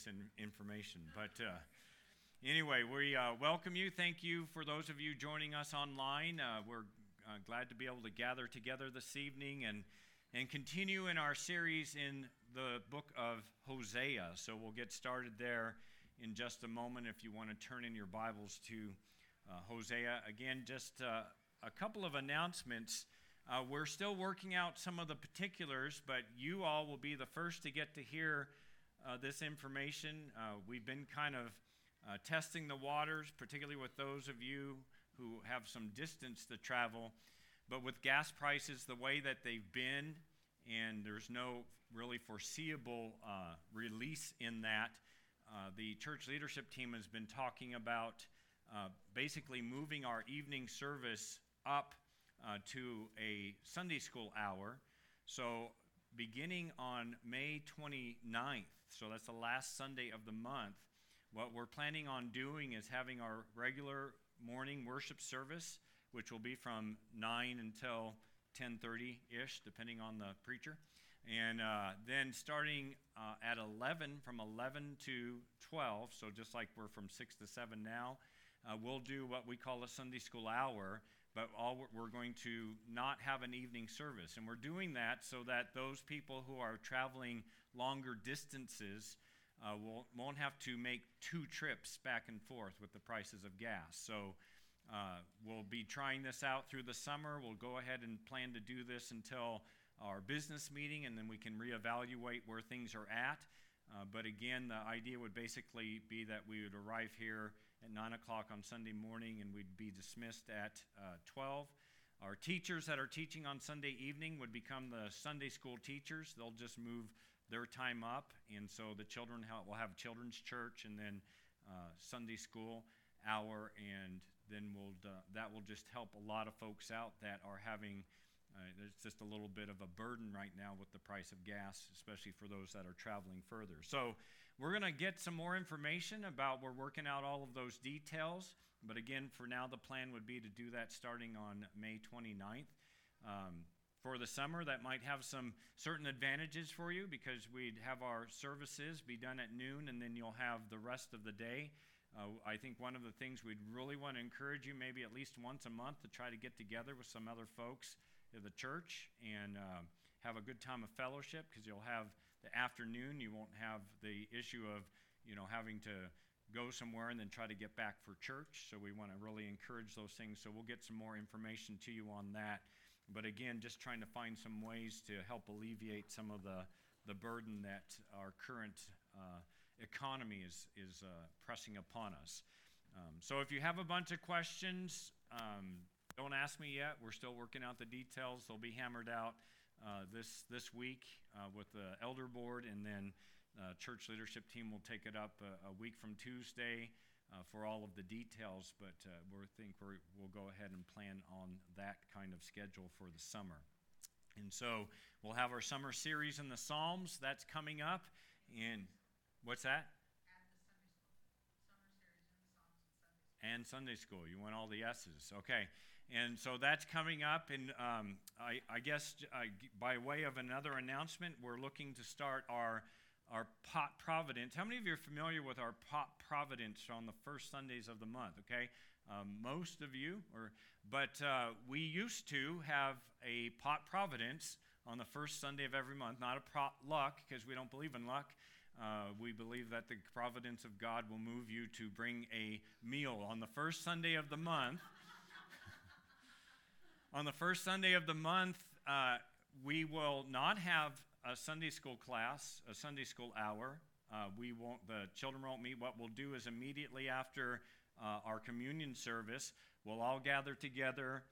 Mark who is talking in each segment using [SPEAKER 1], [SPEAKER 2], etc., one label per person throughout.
[SPEAKER 1] information. But anyway, we welcome you. Thank you for those of you joining us online. We're glad to be able to gather together this evening and continue in our series in the book of Hosea. So we'll get started there in just a moment if you want to turn in your Bibles to Hosea. Again, just a couple of announcements. We're still working out some of the particulars, but you all will be the first to get to hear this information. We've been kind of testing the waters, particularly with those of you who have some distance to travel. But with gas prices the way that they've been, and there's no really foreseeable release in that, the church leadership team has been talking about basically moving our evening service up to a Sunday school hour. So beginning on May 29th, so that's the last Sunday of the month, what we're planning on doing is having our regular morning worship service, which will be from 9 until 10:30-ish, depending on the preacher. And then starting at 11, from 11 to 12, so just like we're from 6 to 7 now, we'll do what we call a Sunday school hour, but we're going to not have an evening service. And we're doing that so that those people who are traveling longer distances won't have to make two trips back and forth with the prices of gas. So we'll be trying this out through the summer. We'll go ahead and plan to do this until our business meeting, and then we can reevaluate where things are at. But again, the idea would basically be that we would arrive here at 9 o'clock on Sunday morning, and we'd be dismissed at 12. Our teachers that are teaching on Sunday evening would become the Sunday school teachers. They'll just move their time up, and so the children will have children's church and then Sunday school hour, and then that will just help a lot of folks out that are having it's just a little bit of a burden right now with the price of gas, especially for those that are traveling further. So we're going to get some more information about, we're working out all of those details. But again, for now, the plan would be to do that starting on May 29th. For the summer, that might have some certain advantages for you because we'd have our services be done at noon, and then you'll have the rest of the day. I think one of the things we'd really want to encourage you, maybe at least once a month, to try to get together with some other folks at the church and have a good time of fellowship, because you'll have the afternoon. You won't have the issue of having to go somewhere and then try to get back for church. So we want to really encourage those things. So we'll get some more information to you on that. But again, just trying to find some ways to help alleviate some of the burden that our current economy is pressing upon us. So if you have a bunch of questions, don't ask me yet. We're still working out the details. They'll be hammered out this week with the elder board, and then church leadership team will take it up a week from Tuesday for all of the details. But we'll go ahead and plan on that kind of schedule for the summer. And so we'll have our summer series in the Psalms. That's coming up. And what's that? And Sunday school. You want all the S's. Okay. And so that's coming up. And I guess by way of another announcement, we're looking to start our Pot Providence. How many of you are familiar with our Pot Providence on the first Sundays of the month? Okay. Most of you. But we used to have a Pot Providence on the first Sunday of every month. Not a potluck, because we don't believe in luck. We believe that the providence of God will move you to bring a meal on the first Sunday of the month. On the first Sunday of the month, we will not have a Sunday school class, a Sunday school hour. The children won't meet. What we'll do is immediately after our communion service, we'll all gather together.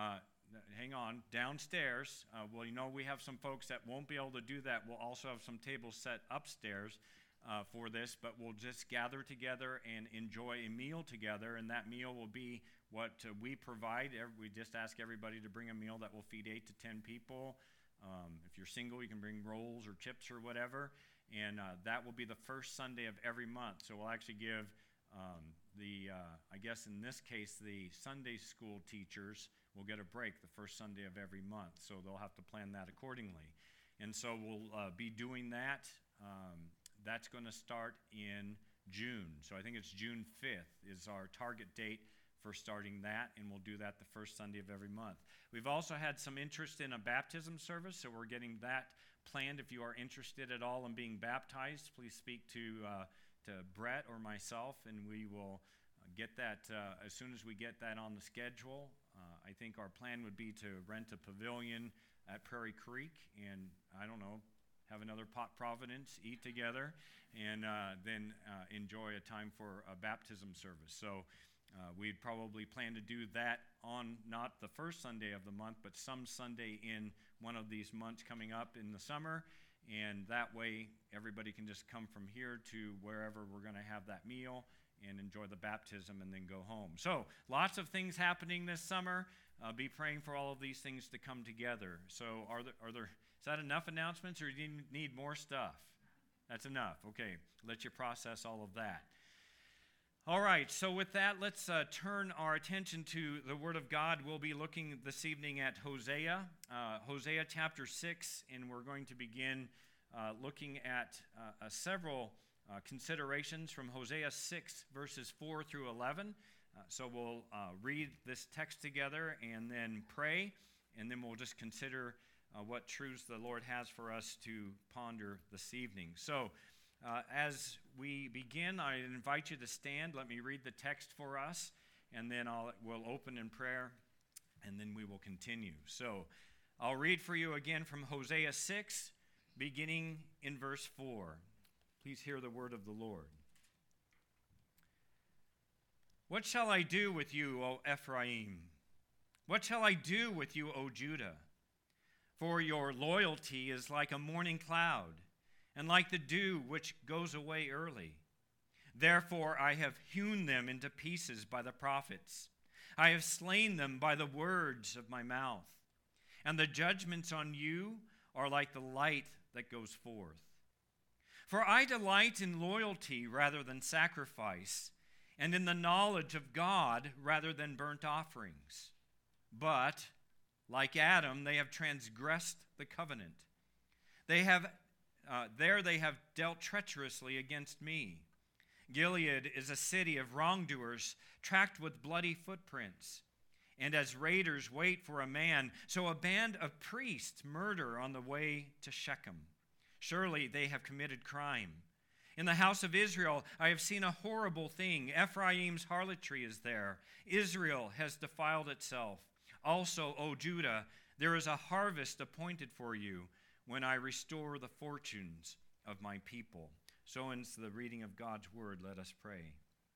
[SPEAKER 1] Downstairs. We have some folks that won't be able to do that. We'll also have some tables set upstairs for this, but we'll just gather together and enjoy a meal together, and that meal will be what we provide. We just ask everybody to bring a meal that will feed 8 to 10 people. If you're single, you can bring rolls or chips or whatever, and that will be the first Sunday of every month. So we'll actually give I guess in this case, the Sunday school teachers will get a break the first Sunday of every month, so they'll have to plan that accordingly. And so we'll be doing that that's going to start in June. So I think it's June 5th is our target date for starting that, and we'll do that the first Sunday of every month. We've also had some interest in a baptism service, so we're getting that planned. If you are interested at all in being baptized, please speak to Brett or myself, and we will get that as soon as we get that on the schedule. I think our plan would be to rent a pavilion at Prairie Creek and, I don't know, have another Pot Providence, eat together, and then enjoy a time for a baptism service. So we'd probably plan to do that on not the first Sunday of the month, but some Sunday in one of these months coming up in the summer. And that way, everybody can just come from here to wherever we're going to have that meal and enjoy the baptism and then go home. So lots of things happening this summer. Be praying for all of these things to come together. So is that enough announcements, or do you need more stuff? That's enough. Okay, let you process all of that. All right, so with that, let's turn our attention to the Word of God. We'll be looking this evening at Hosea, Hosea chapter 6, and we're going to begin looking at several considerations from Hosea 6, verses 4 through 11. So we'll read this text together and then pray, and then we'll just consider what truths the Lord has for us to ponder this evening. So as we begin, I invite you to stand. Let me read the text for us, and then we'll open in prayer, and then we will continue. So I'll read for you again from Hosea 6, beginning in verse 4. Please hear the word of the Lord. What shall I do with you, O Ephraim? What shall I do with you, O Judah? For your loyalty is like a morning cloud, and like the dew which goes away early. Therefore I have hewn them into pieces by the prophets. I have slain them by the words of my mouth. And the judgments on you are like the light that goes forth. For I delight in loyalty rather than sacrifice, and in the knowledge of God rather than burnt offerings. But, like Adam, they have transgressed the covenant. They have dealt treacherously against me. Gilead is a city of wrongdoers, tracked with bloody footprints. And as raiders wait for a man, so a band of priests murder on the way to Shechem. Surely they have committed crime. In the house of Israel, I have seen a horrible thing. Ephraim's harlotry is there. Israel has defiled itself. Also, O Judah, there is a harvest appointed for you when I restore the fortunes of my people. So ends the reading of God's word. Let us pray.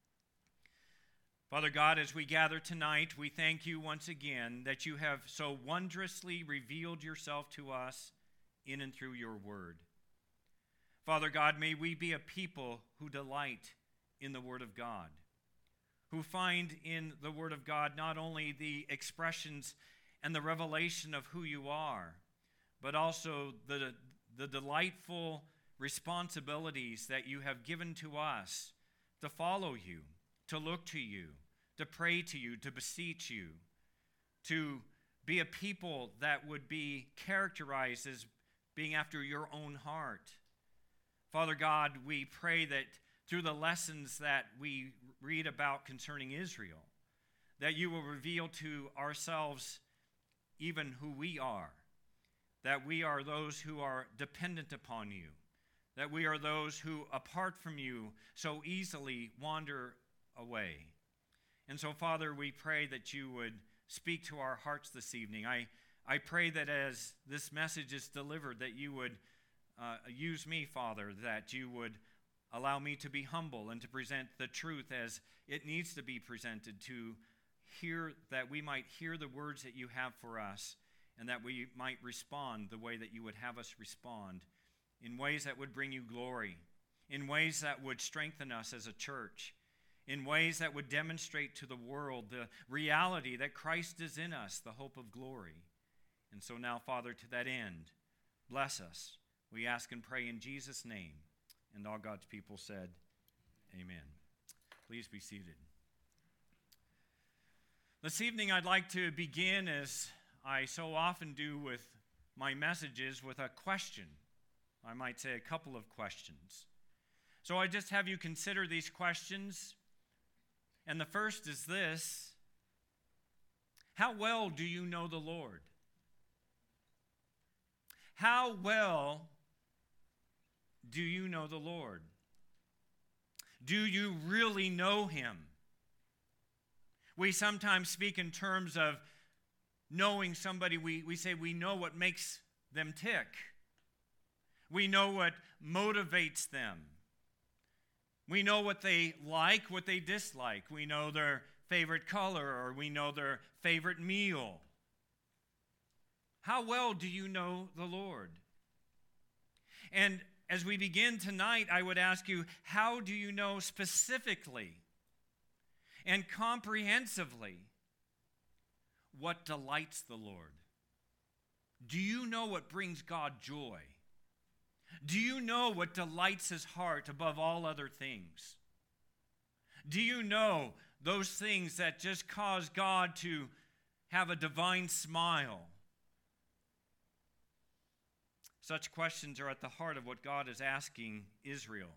[SPEAKER 1] Father God, as we gather tonight, we thank you once again that you have so wondrously revealed yourself to us in and through your word. Father God, may we be a people who delight in the Word of God, who find in the Word of God not only the expressions and the revelation of who you are, but also the delightful responsibilities that you have given to us to follow you, to look to you, to pray to you, to beseech you, to be a people that would be characterized as being after your own heart. Father God, we pray that through the lessons that we read about concerning Israel, that you will reveal to ourselves even who we are, that we are those who are dependent upon you, that we are those who, apart from you, so easily wander away. And so, Father, we pray that you would speak to our hearts this evening. I pray that as this message is delivered, that you would use me, Father, that you would allow me to be humble and to present the truth as it needs to be presented, to hear, that we might hear the words that you have for us, and that we might respond the way that you would have us respond, in ways that would bring you glory, in ways that would strengthen us as a church, in ways that would demonstrate to the world the reality that Christ is in us, the hope of glory. And so now, Father, to that end, bless us. We ask and pray in Jesus' name. And all God's people said, amen. Please be seated. This evening I'd like to begin, as I so often do with my messages, with a question. I might say a couple of questions. So I just have you consider these questions. And the first is this: how well do you know the Lord? How well do you know the Lord? Do you really know him? We sometimes speak in terms of knowing somebody. We say we know what makes them tick. We know what motivates them. We know what they like, what they dislike. We know their favorite color, or we know their favorite meal. How well do you know the Lord? And as we begin tonight, I would ask you, how do you know specifically and comprehensively what delights the Lord? Do you know what brings God joy? Do you know what delights his heart above all other things? Do you know those things that just cause God to have a divine smile? Such questions are at the heart of what God is asking Israel.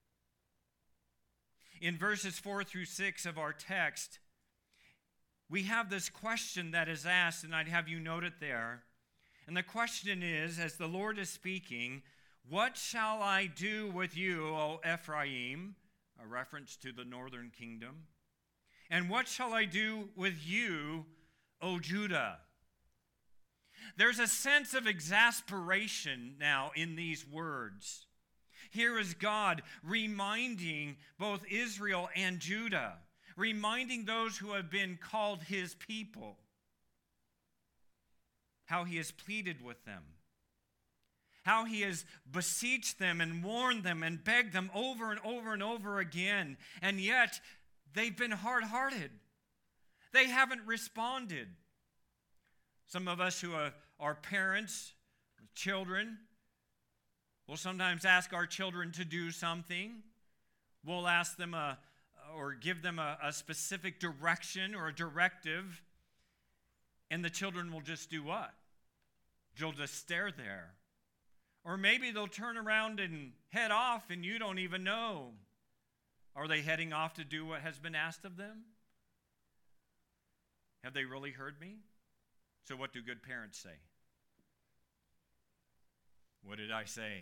[SPEAKER 1] In verses 4 through 6 of our text, we have this question that is asked, and I'd have you note it there. And the question is, as the Lord is speaking, "What shall I do with you, O Ephraim?" A reference to the northern kingdom. "And what shall I do with you, O Judah?" There's a sense of exasperation now in these words. Here is God reminding both Israel and Judah, reminding those who have been called his people, how he has pleaded with them, how he has beseeched them and warned them and begged them over and over and over again. And yet, they've been hard-hearted. They haven't responded. Some of us who are parents, children, will sometimes ask our children to do something. We'll ask them or give them a specific direction or a directive, and the children will just do what? They'll just stare there. Or maybe they'll turn around and head off and you don't even know. Are they heading off to do what has been asked of them? Have they really heard me? So what do good parents say? What did I say?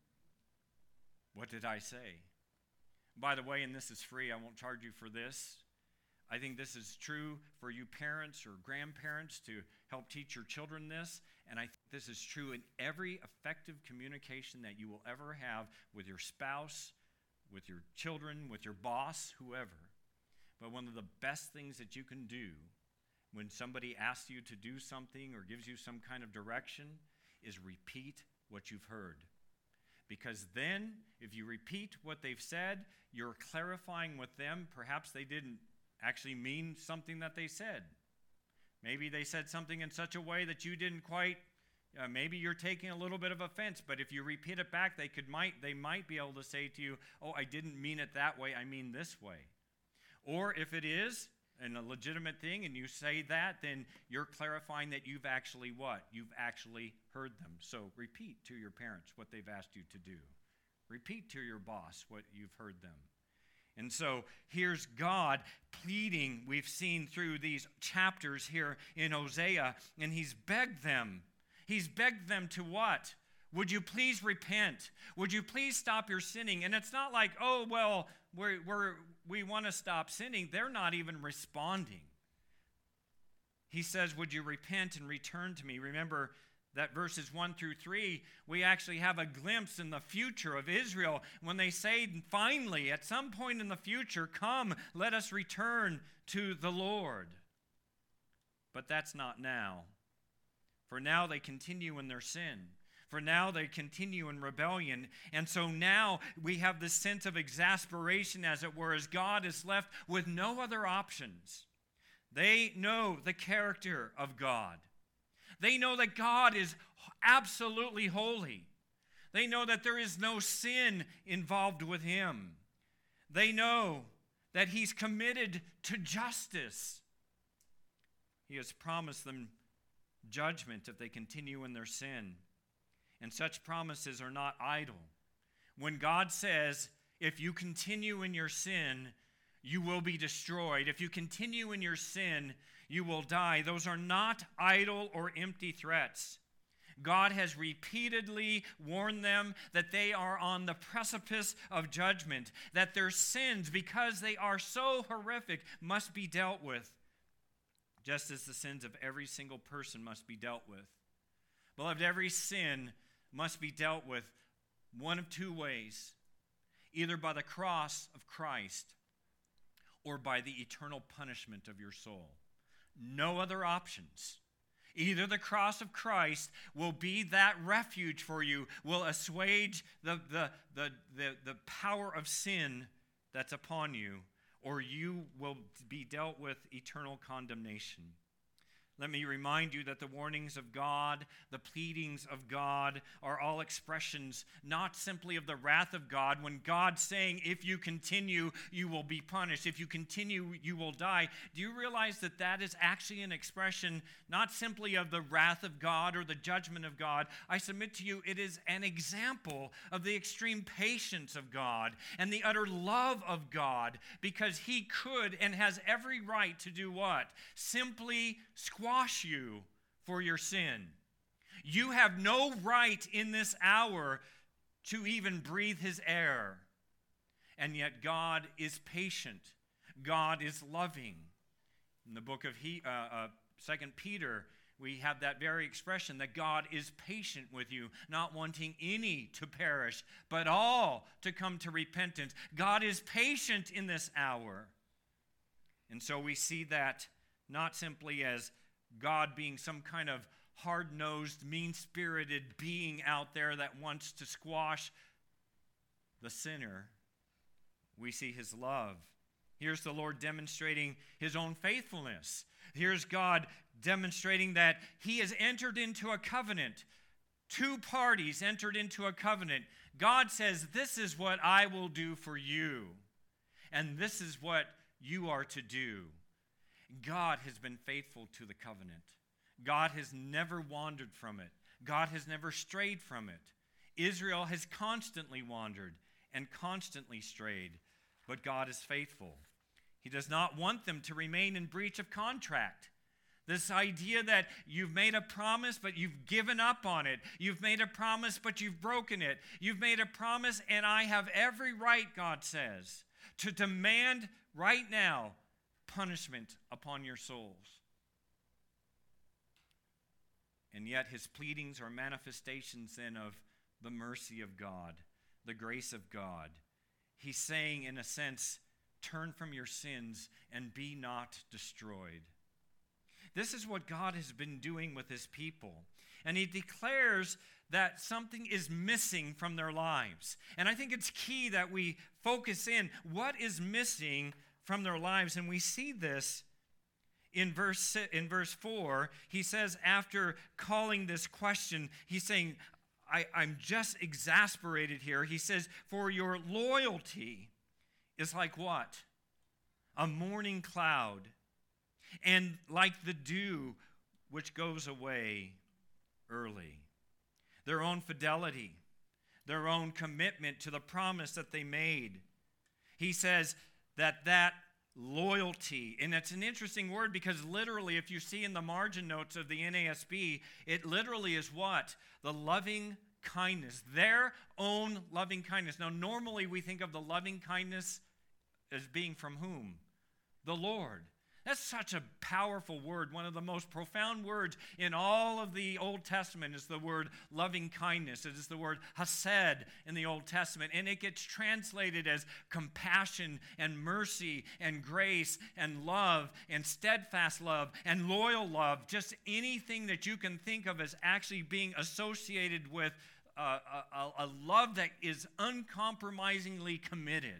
[SPEAKER 1] What did I say? By the way, and this is free, I won't charge you for this. I think this is true for you parents or grandparents to help teach your children this. And I think this is true in every effective communication that you will ever have with your spouse, with your children, with your boss, whoever. But one of the best things that you can do when somebody asks you to do something or gives you some kind of direction is repeat what you've heard. Because then, if you repeat what they've said, you're clarifying with them. Perhaps they didn't actually mean something that they said. Maybe they said something in such a way that you didn't quite, maybe you're taking a little bit of offense, but if you repeat it back, they might be able to say to you, "Oh, I didn't mean it that way, I mean this way." Or if it is a legitimate thing and you say that, then you're clarifying that you've actually what? You've actually heard them. So repeat to your parents what they've asked you to do. Repeat to your boss what you've heard them. And so here's God pleading. We've seen through these chapters here in Hosea, and he's begged them. He's begged them to what? Would you please repent? Would you please stop your sinning? And it's not like, oh, well, we want to stop sinning. They're not even responding. He says, would you repent and return to me? Remember that verses 1 through 3, we actually have a glimpse in the future of Israel when they say, finally, at some point in the future, come, let us return to the Lord. But that's not now. For now they continue in their sin. For now they continue in rebellion. And so now we have this sense of exasperation, as it were, as God is left with no other options. They know the character of God. They know that God is absolutely holy. They know that there is no sin involved with him. They know that he's committed to justice. He has promised them judgment if they continue in their sin. And such promises are not idle. When God says, if you continue in your sin, you will be destroyed. If you continue in your sin, you will die. Those are not idle or empty threats. God has repeatedly warned them that they are on the precipice of judgment, that their sins, because they are so horrific, must be dealt with, just as the sins of every single person must be dealt with. Beloved, every sin must be dealt with one of two ways, either by the cross of Christ or by the eternal punishment of your soul. No other options. Either the cross of Christ will be that refuge for you, will assuage the power of sin that's upon you, or you will be dealt with eternal condemnation. Let me remind you that the warnings of God, the pleadings of God, are all expressions not simply of the wrath of God, when God's saying, if you continue, you will be punished. If you continue, you will die. Do you realize that that is actually an expression not simply of the wrath of God or the judgment of God? I submit to you, it is an example of the extreme patience of God and the utter love of God, because he could and has every right to do what? Simply squash you for your sin. You have no right in this hour to even breathe his air. And yet God is patient. God is loving. In the book of 2 Peter, we have that very expression that God is patient with you, not wanting any to perish, but all to come to repentance. God is patient in this hour. And so we see that not simply as God being some kind of hard-nosed, mean-spirited being out there that wants to squash the sinner. We see his love. Here's the Lord demonstrating his own faithfulness. Here's God demonstrating that he has entered into a covenant. Two parties entered into a covenant. God says, this is what I will do for you, and this is what you are to do. God has been faithful to the covenant. God has never wandered from it. God has never strayed from it. Israel has constantly wandered and constantly strayed, but God is faithful. He does not want them to remain in breach of contract. This idea that you've made a promise, but you've given up on it. You've made a promise, but you've broken it. You've made a promise, and I have every right, God says, to demand right now punishment upon your souls. And yet his pleadings are manifestations then of the mercy of God, the grace of God. He's saying, in a sense, turn from your sins and be not destroyed. This is what God has been doing with his people. And he declares that something is missing from their lives. And I think it's key that we focus in what is missing from their lives. And we see this in verse 4. He says, after calling this question, he's saying, I'm just exasperated here. He says, for your loyalty is like what? A morning cloud, and like the dew which goes away early. Their own fidelity, their own commitment to the promise that they made. He says that loyalty, and it's an interesting word because literally, if you see in the margin notes of the NASB, it literally is what? The loving kindness, their own loving kindness. Now, normally we think of the loving kindness as being from whom? The Lord. That's such a powerful word. One of the most profound words in all of the Old Testament is the word loving kindness. It is the word hesed in the Old Testament. And it gets translated as compassion and mercy and grace and love and steadfast love and loyal love. Just anything that you can think of as actually being associated with a love that is uncompromisingly committed.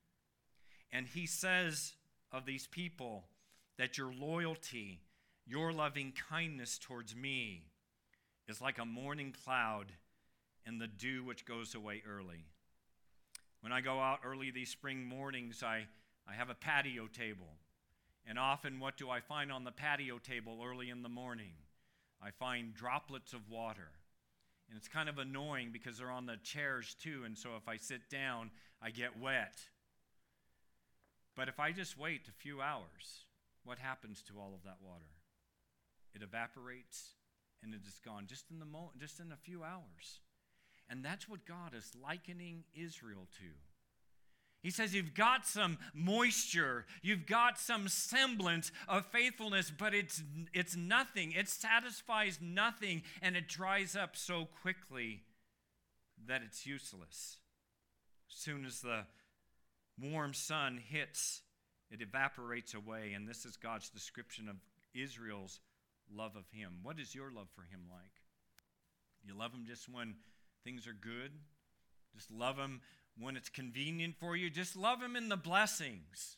[SPEAKER 1] And he says of these people, that your loyalty, your loving kindness towards me is like a morning cloud and the dew which goes away early. When I go out early these spring mornings, I have a patio table. And often what do I find on the patio table early in the morning? I find droplets of water. And it's kind of annoying because they're on the chairs too, and so if I sit down, I get wet. But if I just wait a few hours, what happens to all of that water? It evaporates and it is gone just in a few hours. And that's what God is likening Israel to. He says you've got some moisture, you've got some semblance of faithfulness, but it's nothing. It satisfies nothing, and it dries up so quickly that it's useless. As soon as the warm sun hits, it evaporates away, and this is God's description of Israel's love of him. What is your love for him like? You love him just when things are good? Just love him when it's convenient for you? Just love him in the blessings.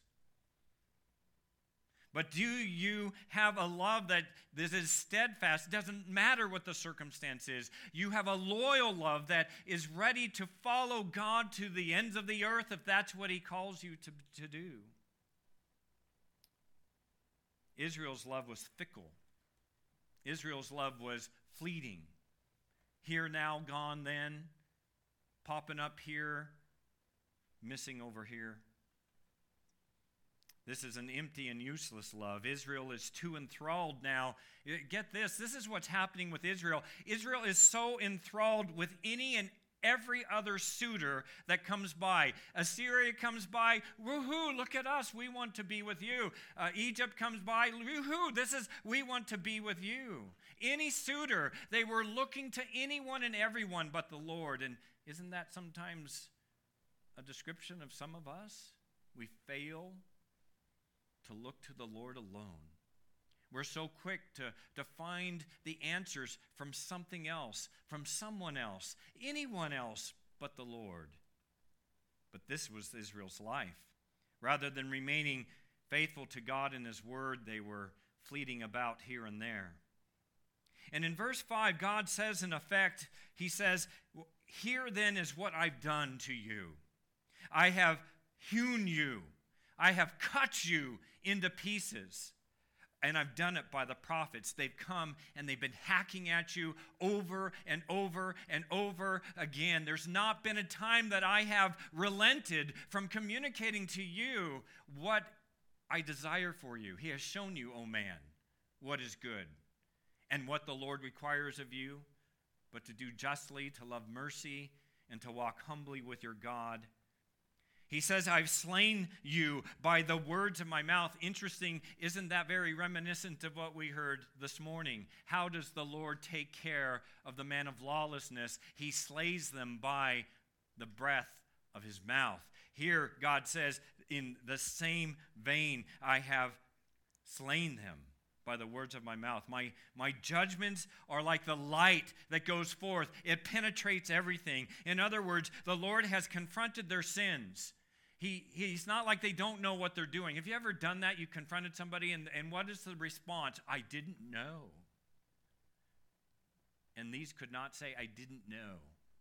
[SPEAKER 1] But do you have a love that is steadfast? It doesn't matter what the circumstance is. You have a loyal love that is ready to follow God to the ends of the earth if that's what he calls you to do. Israel's love was fickle. Israel's love was fleeting. Here now, gone then, popping up here, missing over here. This is an empty and useless love. Israel is too enthralled now. Get this. This is what's happening with Israel. Israel is so enthralled with any and every other suitor that comes by. Assyria comes by. Woohoo, look at us. We want to be with you. Egypt comes by. Woohoo, we want to be with you. Any suitor, they were looking to anyone and everyone but the Lord. And isn't that sometimes a description of some of us? We fail to look to the Lord alone. We're so quick to find the answers from something else, from someone else, anyone else but the Lord. But this was Israel's life. Rather than remaining faithful to God and his word, they were fleeting about here and there. And in verse 5, God says in effect, he says, "Here then is what I've done to you. I have hewn you. I have cut you into pieces. And I've done it by the prophets. They've come and they've been hacking at you over and over and over again. There's not been a time that I have relented from communicating to you what I desire for you. He has shown you, O man, what is good and what the Lord requires of you, but to do justly, to love mercy, and to walk humbly with your God. He says, I've slain you by the words of my mouth." Interesting, isn't that very reminiscent of what we heard this morning? How does the Lord take care of the man of lawlessness? He slays them by the breath of his mouth. Here, God says, in the same vein, I have slain them by the words of my mouth. My judgments are like the light that goes forth. It penetrates everything. In other words, the Lord has confronted their sins. He's not like they don't know what they're doing. Have you ever done that? You confronted somebody, and what is the response? I didn't know. And these could not say, I didn't know.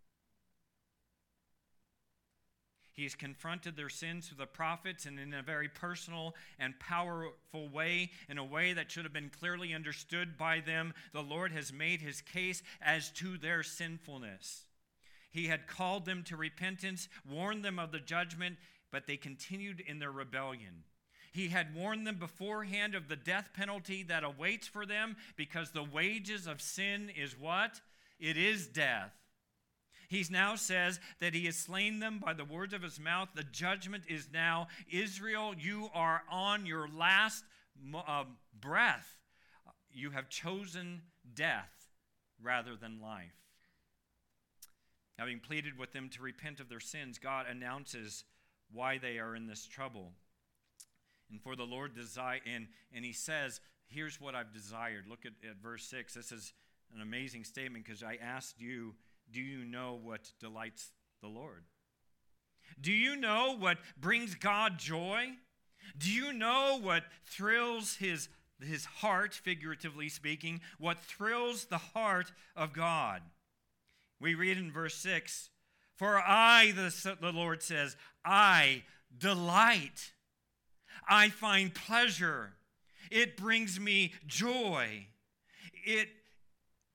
[SPEAKER 1] He's confronted their sins through the prophets and in a very personal and powerful way, in a way that should have been clearly understood by them. The Lord has made his case as to their sinfulness. He had called them to repentance, warned them of the judgment, but they continued in their rebellion. He had warned them beforehand of the death penalty that awaits for them, because the wages of sin is what? It is death. He now says that he has slain them by the words of his mouth. The judgment is now. Israel, you are on your last breath. You have chosen death rather than life. Having pleaded with them to repent of their sins, God announces why they are in this trouble. And for the Lord desire, and he says, here's what I've desired. Look at verse 6. This is an amazing statement, because I asked you, do you know what delights the Lord? Do you know what brings God joy? Do you know what thrills his heart, figuratively speaking, what thrills the heart of God? We read in verse 6, "For I," the Lord says, "I delight. I find pleasure. It brings me joy. It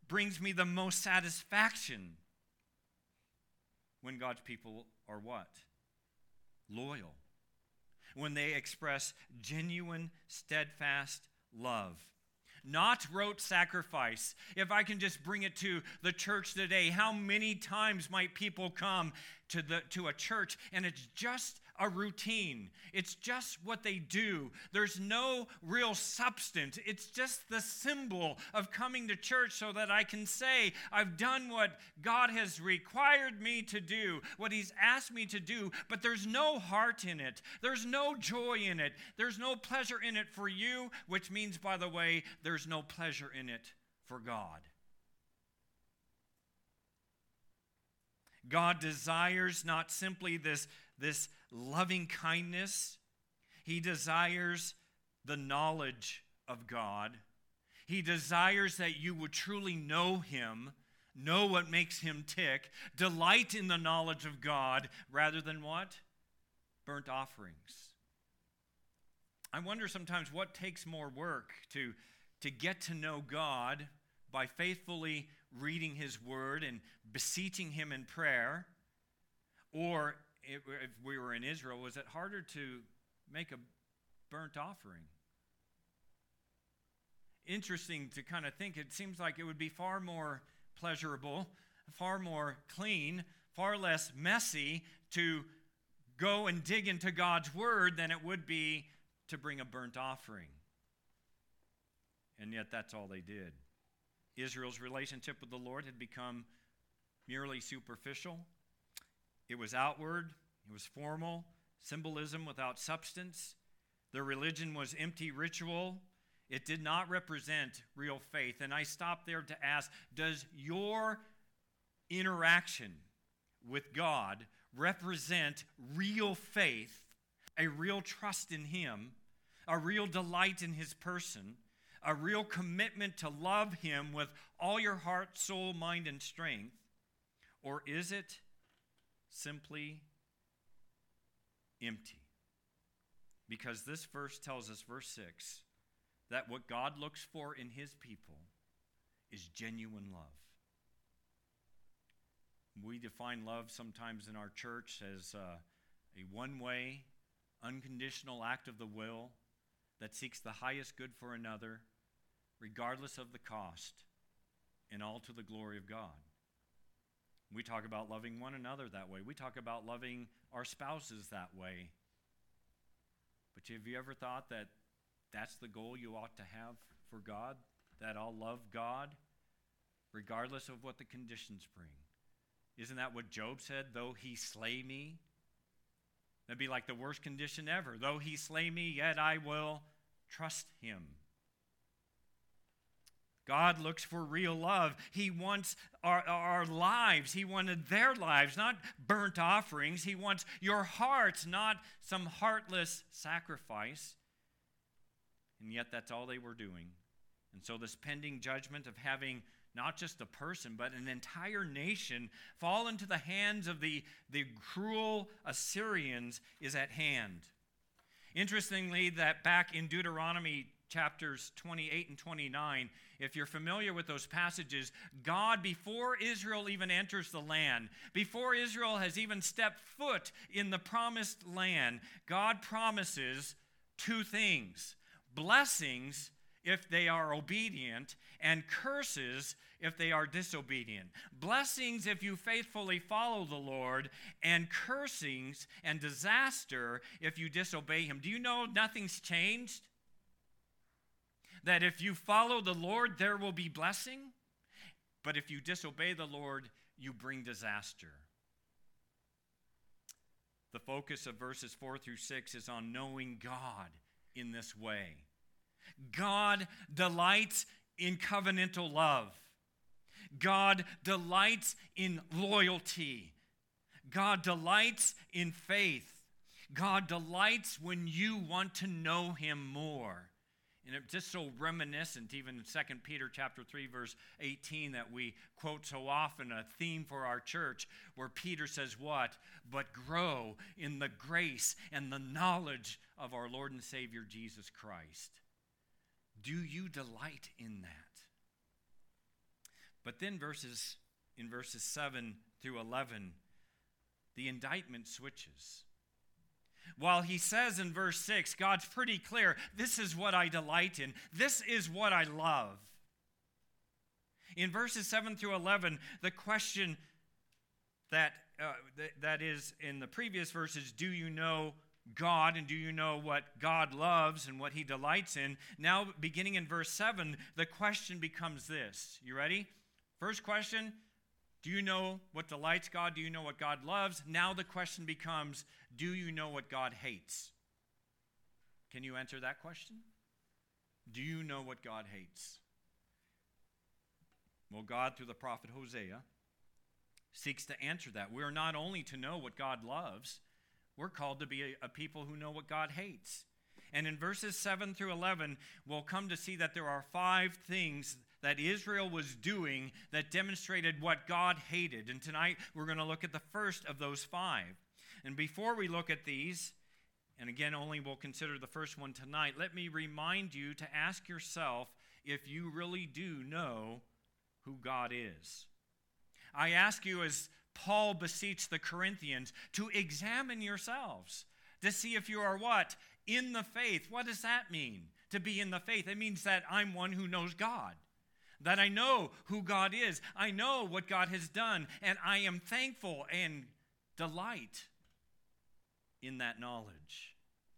[SPEAKER 1] brings me the most satisfaction when God's people are what? Loyal. When they express genuine, steadfast love. Not rote sacrifice. If I can just bring it to the church today, how many times might people come to a church and it's just a routine. It's just what they do. There's no real substance. It's just the symbol of coming to church so that I can say, I've done what God has required me to do, what He's asked me to do, but there's no heart in it. There's no joy in it. There's no pleasure in it for you, which means, by the way, there's no pleasure in it for God. God desires not simply this loving kindness. He desires the knowledge of God. He desires that you would truly know Him, know what makes Him tick, delight in the knowledge of God, rather than what? Burnt offerings. I wonder sometimes what takes more work to get to know God by faithfully reading His Word and beseeching Him in prayer, or if we were in Israel, was it harder to make a burnt offering? Interesting to kind of think. It seems like it would be far more pleasurable, far more clean, far less messy to go and dig into God's Word than it would be to bring a burnt offering. And yet that's all they did. Israel's relationship with the Lord had become merely superficial. It was outward, it was formal, symbolism without substance. Their religion was empty ritual. It did not represent real faith. And I stopped there to ask, does your interaction with God represent real faith, a real trust in Him, a real delight in His person, a real commitment to love Him with all your heart, soul, mind, and strength? Or is it simply empty? Because this verse tells us, verse 6, that what God looks for in His people is genuine love. We define love sometimes in our church as a one-way, unconditional act of the will that seeks the highest good for another, regardless of the cost, and all to the glory of God. We talk about loving one another that way. We talk about loving our spouses that way. But have you ever thought that that's the goal you ought to have for God? That I'll love God regardless of what the conditions bring. Isn't that what Job said? Though He slay me. That'd be like the worst condition ever. Though He slay me, yet I will trust Him. God looks for real love. He wants our lives. He wanted their lives, not burnt offerings. He wants your hearts, not some heartless sacrifice. And yet that's all they were doing. And so this pending judgment of having not just a person, but an entire nation fall into the hands of the cruel Assyrians is at hand. Interestingly, that back in Deuteronomy chapters 28 and 29, if you're familiar with those passages, God, before Israel even enters the land, before Israel has even stepped foot in the promised land, God promises two things: blessings if they are obedient, and curses if they are disobedient. Blessings if you faithfully follow the Lord, and cursings and disaster if you disobey Him. Do you know nothing's changed? That if you follow the Lord, there will be blessing, but if you disobey the Lord, you bring disaster. The focus of verses 4 through 6 is on knowing God in this way. God delights in covenantal love. God delights in loyalty. God delights in faith. God delights when you want to know Him more. And it's just so reminiscent, even in 2 Peter chapter 3, verse 18, that we quote so often, a theme for our church, where Peter says what? But grow in the grace and the knowledge of our Lord and Savior Jesus Christ. Do you delight in that? But then in verses 7 through 11, the indictment switches. While he says in verse 6, God's pretty clear, this is what I delight in. This is what I love. In verses 7 through 11, the question that is in the previous verses, do you know God and do you know what God loves and what he delights in? Now, beginning in verse 7, the question becomes this. You ready? First question, do you know what delights God? Do you know what God loves? Now the question becomes, do you know what God hates? Can you answer that question? Do you know what God hates? Well, God, through the prophet Hosea, seeks to answer that. We're not only to know what God loves, we're called to be a people who know what God hates. And in verses 7 through 11, we'll come to see that there are 5 things that Israel was doing that demonstrated what God hated. And tonight, we're going to look at the first of those 5. And before we look at these, and again, only we'll consider the first one tonight, let me remind you to ask yourself if you really do know who God is. I ask you, as Paul beseeched the Corinthians, to examine yourselves to see if you are what? In the faith. What does that mean, to be in the faith? It means that I'm one who knows God, that I know who God is. I know what God has done, and I am thankful and delight in that knowledge.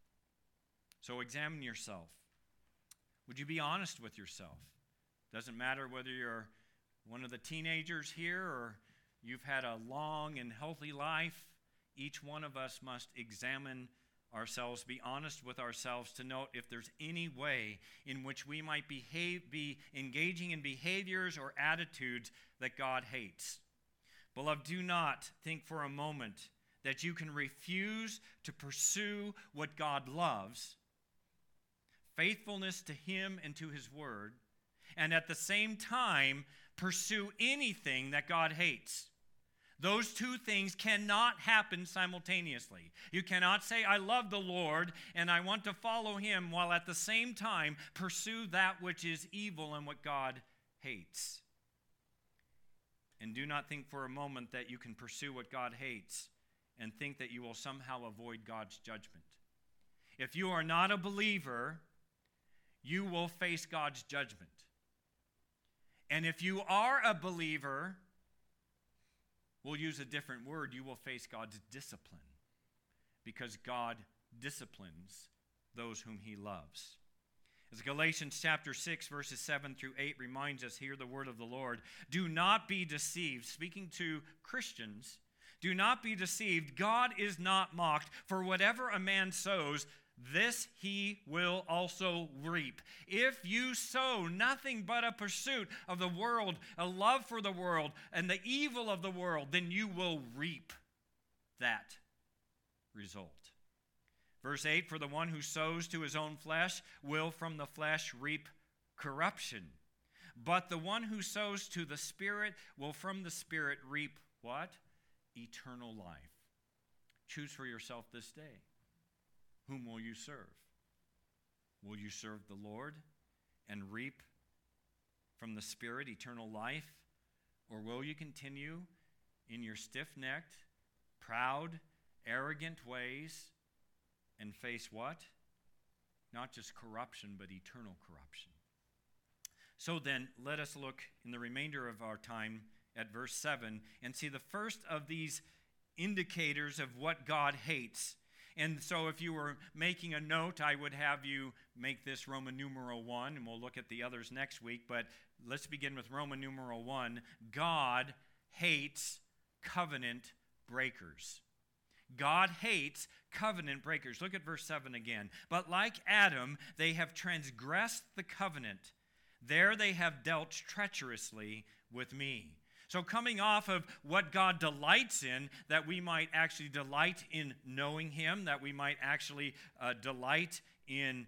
[SPEAKER 1] So examine yourself. Would you be honest with yourself? Doesn't matter whether you're one of the teenagers here or you've had a long and healthy life. Each one of us must examine ourselves, be honest with ourselves to note if there's any way in which we might be engaging in behaviors or attitudes that God hates. Beloved, do not think for a moment that you can refuse to pursue what God loves, faithfulness to him and to his word, and at the same time pursue anything that God hates. Those two things cannot happen simultaneously. You cannot say, I love the Lord and I want to follow him, while at the same time pursue that which is evil and what God hates. And do not think for a moment that you can pursue what God hates and think that you will somehow avoid God's judgment. If you are not a believer, you will face God's judgment. And if you are a believer, we'll use a different word, you will face God's discipline, because God disciplines those whom he loves. As Galatians chapter 6, verses 7 through 8 reminds us, hear the word of the Lord. Do not be deceived. Speaking to Christians, do not be deceived. God is not mocked. For whatever a man sows, this he will also reap. If you sow nothing but a pursuit of the world, a love for the world, and the evil of the world, then you will reap that result. Verse 8, for the one who sows to his own flesh will from the flesh reap corruption. But the one who sows to the Spirit will from the Spirit reap what? Eternal life. Choose for yourself this day. Whom will you serve? Will you serve the Lord and reap from the Spirit eternal life? Or will you continue in your stiff-necked, proud, arrogant ways and face what? Not just corruption, but eternal corruption. So then, let us look in the remainder of our time at verse 7 and see the first of these indicators of what God hates. And so if you were making a note, I would have you make this Roman numeral 1, and we'll look at the others next week. But let's begin with Roman numeral 1. God hates covenant breakers. God hates covenant breakers. Look at verse 7 again. But like Adam, they have transgressed the covenant. There they have dealt treacherously with me. So coming off of what God delights in, that we might actually delight in knowing him, that we might actually delight in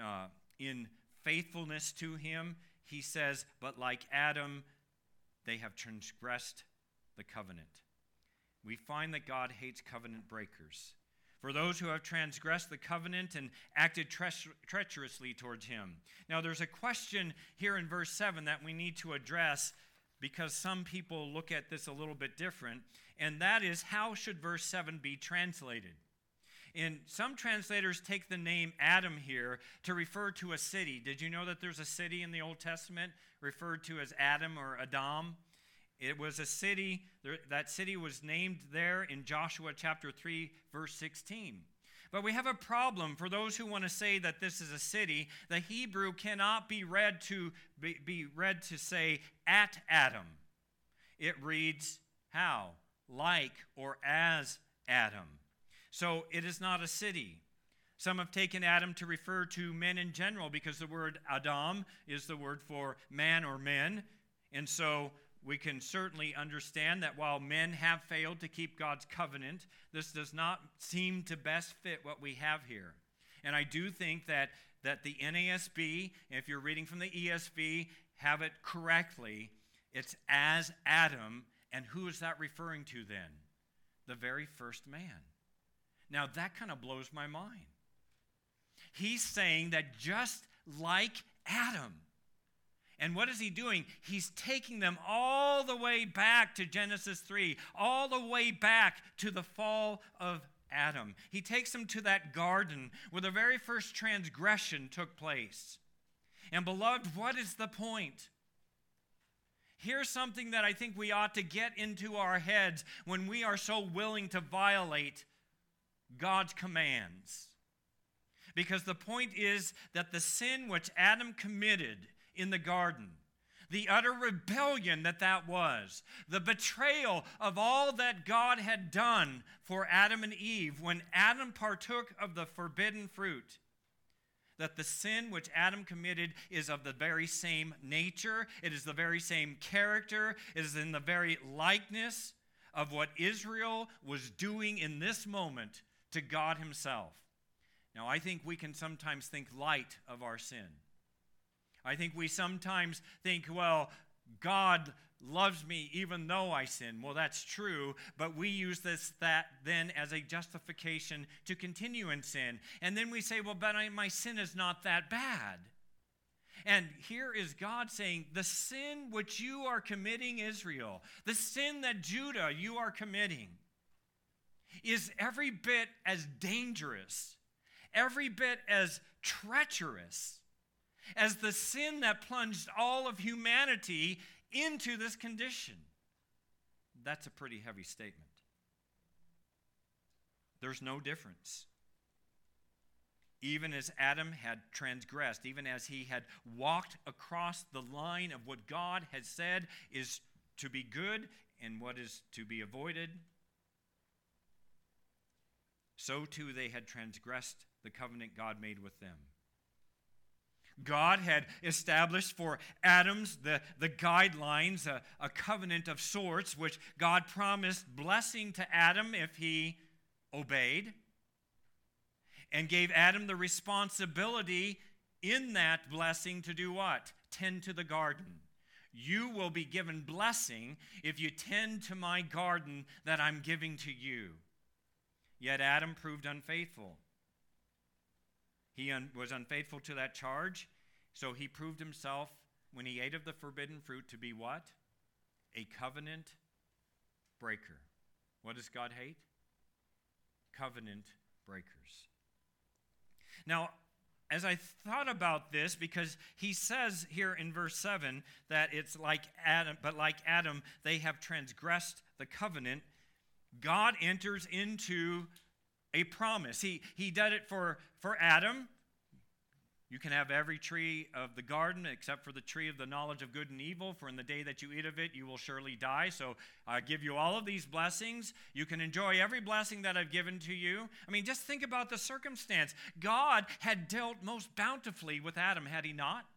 [SPEAKER 1] faithfulness to him, he says, but like Adam, they have transgressed the covenant. We find that God hates covenant breakers. For those who have transgressed the covenant and acted treacherously towards him. Now there's a question here in verse 7 that we need to address because some people look at this a little bit different, and that is, how should verse 7 be translated? And some translators take the name Adam here to refer to a city. Did you know that there's a city in the Old Testament referred to as Adam or Adam? It was a city, that city was named there in Joshua chapter 3, verse 16. But we have a problem for those who want to say that this is a city. The Hebrew cannot be read to say at Adam. It reads how? Like or as Adam. So it is not a city. Some have taken Adam to refer to men in general because the word Adam is the word for man or men. And so we can certainly understand that while men have failed to keep God's covenant, this does not seem to best fit what we have here. And I do think that the NASB, if you're reading from the ESV, have it correctly. It's as Adam, and who is that referring to then? The very first man. Now that kind of blows my mind. He's saying that just like Adam. And what is he doing? He's taking them all the way back to Genesis 3, all the way back to the fall of Adam. He takes them to that garden where the very first transgression took place. And beloved, what is the point? Here's something that I think we ought to get into our heads when we are so willing to violate God's commands. Because the point is that the sin which Adam committed in the garden, the utter rebellion that was, the betrayal of all that God had done for Adam and Eve when Adam partook of the forbidden fruit, that the sin which Adam committed is of the very same nature, it is the very same character, it is in the very likeness of what Israel was doing in this moment to God himself. Now, I think we can sometimes think light of our sin. I think we sometimes think, well, God loves me even though I sin. Well, that's true, but we use that then as a justification to continue in sin. And then we say, well, but my sin is not that bad. And here is God saying, the sin which you are committing, Israel, the sin that Judah you are committing, is every bit as dangerous, every bit as treacherous as the sin that plunged all of humanity into this condition. That's a pretty heavy statement. There's no difference. Even as Adam had transgressed, even as he had walked across the line of what God had said is to be good and what is to be avoided, so too they had transgressed the covenant God made with them. God had established for Adam's the guidelines, a covenant of sorts, which God promised blessing to Adam if he obeyed, and gave Adam the responsibility in that blessing to do what? Tend to the garden. You will be given blessing if you tend to my garden that I'm giving to you. Yet Adam proved unfaithful. He was unfaithful to that charge, so he proved himself, when he ate of the forbidden fruit, to be what? A covenant breaker. What does God hate? Covenant breakers. Now, as I thought about this, because he says here in verse 7 that it's like Adam, but like Adam, they have transgressed the covenant, God enters into a promise. He did it for Adam. You can have every tree of the garden except for the tree of the knowledge of good and evil, for in the day that you eat of it, you will surely die. So I give you all of these blessings. You can enjoy every blessing that I've given to you. I mean, just think about the circumstance. God had dealt most bountifully with Adam, had he not?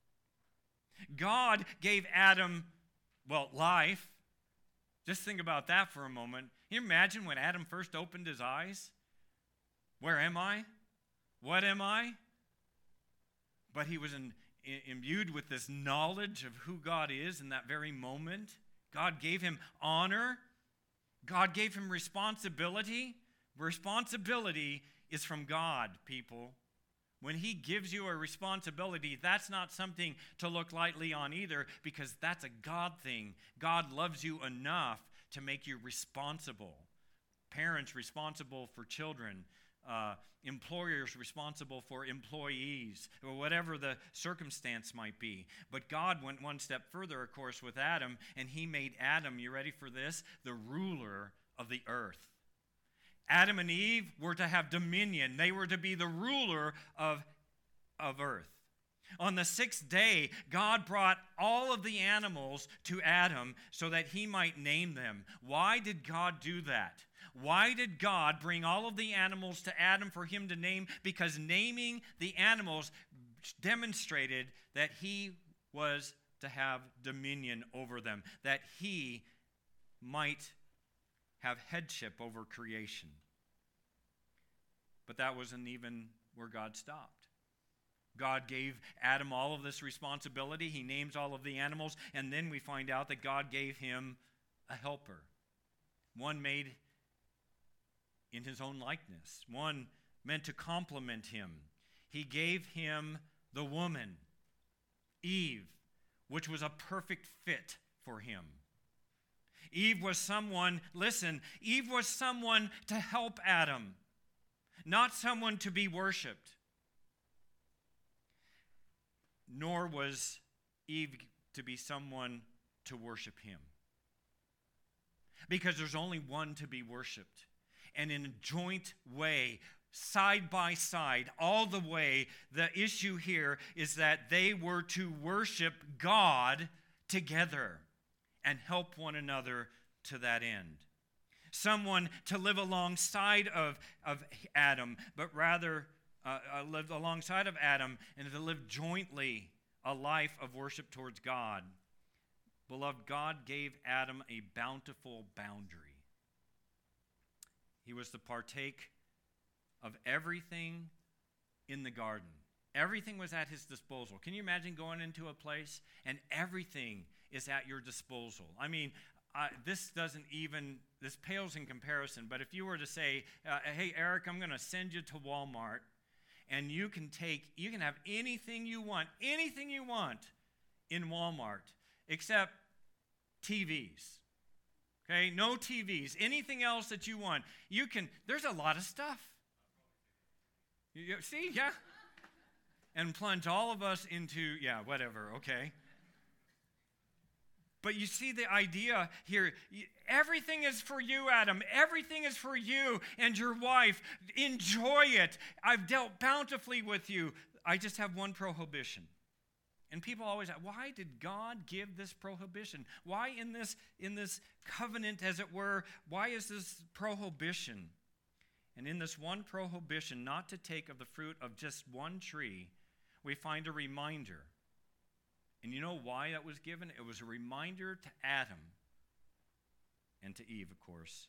[SPEAKER 1] God gave Adam, life. Just think about that for a moment. Can you imagine when Adam first opened his eyes? Where am I? What am I? But he was imbued with this knowledge of who God is in that very moment. God gave him honor. God gave him responsibility. Responsibility is from God, people. When he gives you a responsibility, that's not something to look lightly on either, because that's a God thing. God loves you enough to make you responsible. Parents responsible for children. Employers responsible for employees, or whatever the circumstance might be. But God went one step further, of course, with Adam, and he made Adam, you ready for this? The ruler of the earth. Adam and Eve were to have dominion. They were to be the ruler of earth. On the sixth day, God brought all of the animals to Adam so that he might name them. Why did God do that? Why did God bring all of the animals to Adam for him to name? Because naming the animals demonstrated that he was to have dominion over them, that he might have headship over creation. But that wasn't even where God stopped. God gave Adam all of this responsibility. He names all of the animals, and then we find out that God gave him a helper, one made in his own likeness, one meant to complement him. He gave him the woman, Eve, which was a perfect fit for him. Eve was someone, listen, Eve was someone to help Adam, not someone to be worshipped. Nor was Eve to be someone to worship him. Because there's only one to be worshiped. And in a joint way, side by side, all the way, the issue here is that they were to worship God together and help one another to that end. Someone to live alongside of Adam, but rather live alongside of Adam and to live jointly a life of worship towards God. Beloved, God gave Adam a bountiful boundary. He was to partake of everything in the garden. Everything was at his disposal. Can you imagine going into a place and everything is at your disposal? I mean, this pales in comparison, but if you were to say, hey, Eric, I'm going to send you to Walmart, and you can have anything you want in Walmart, except TVs. Okay, no TVs. Anything else that you want, there's a lot of stuff. See, yeah. And plunge all of us into, whatever, okay. But you see the idea here. Everything is for you, Adam. Everything is for you and your wife. Enjoy it. I've dealt bountifully with you. I just have one prohibition. And people always ask, why did God give this prohibition? Why in this covenant, as it were, why is this prohibition? And in this one prohibition, not to take of the fruit of just one tree, we find a reminder. And you know why that was given? It was a reminder to Adam and to Eve, of course,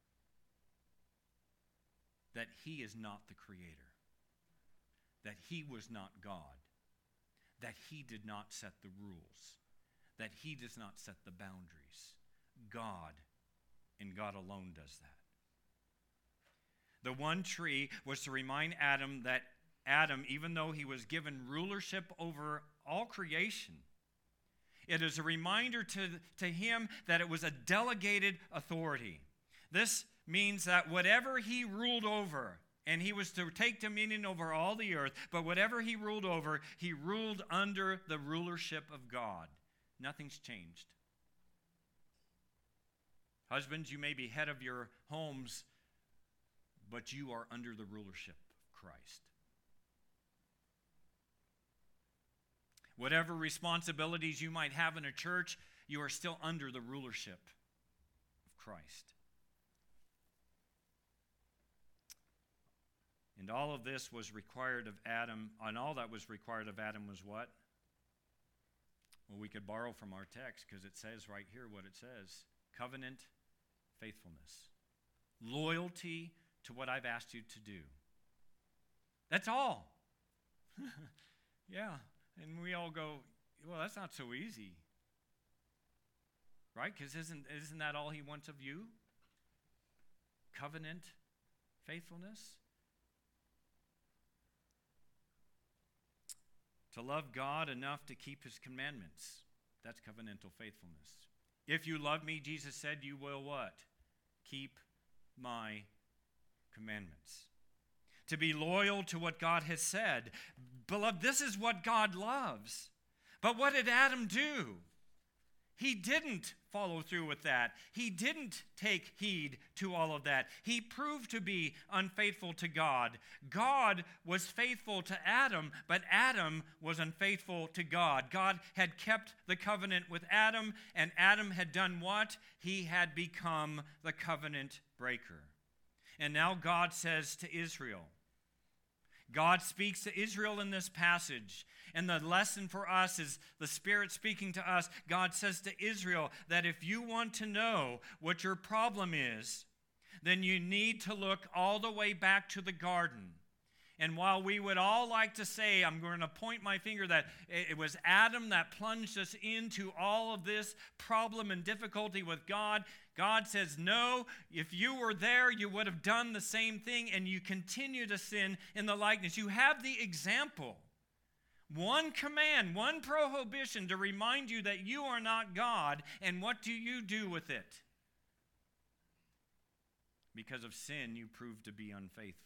[SPEAKER 1] that he is not the creator, that he was not God, that he did not set the rules, that he does not set the boundaries. God, and God alone, does that. The one tree was to remind Adam that Adam, even though he was given rulership over all creation, it is a reminder to him that it was a delegated authority. This means that whatever he ruled over, and he was to take dominion over all the earth, but whatever he ruled over, he ruled under the rulership of God. Nothing's changed. Husbands, you may be head of your homes, but you are under the rulership of Christ. Whatever responsibilities you might have in a church, you are still under the rulership of Christ. And all of this was required of Adam, and all that was required of Adam was what? Well, we could borrow from our text because it says right here what it says. Covenant faithfulness. Loyalty to what I've asked you to do. That's all. Yeah. And we all go, well, that's not so easy. Right? Because isn't that all he wants of you? Covenant faithfulness? to love God enough to keep his commandments. That's covenantal faithfulness. If you love me, Jesus said, you will what? Keep my commandments. To be loyal to what God has said. Beloved, this is what God loves. But what did Adam do? He didn't follow through with that. He didn't take heed to all of that. He proved to be unfaithful to God. God was faithful to Adam, but Adam was unfaithful to God. God had kept the covenant with Adam, and Adam had done what? He had become the covenant breaker. And now God says to Israel, God speaks to Israel in this passage, and the lesson for us is the Spirit speaking to us. God says to Israel that if you want to know what your problem is, then you need to look all the way back to the garden. And while we would all like to say, I'm going to point my finger that it was Adam that plunged us into all of this problem and difficulty with God, God says, no, if you were there, you would have done the same thing, and you continue to sin in the likeness. You have the example. One command, one prohibition to remind you that you are not God, and what do you do with it? Because of sin, you prove to be unfaithful.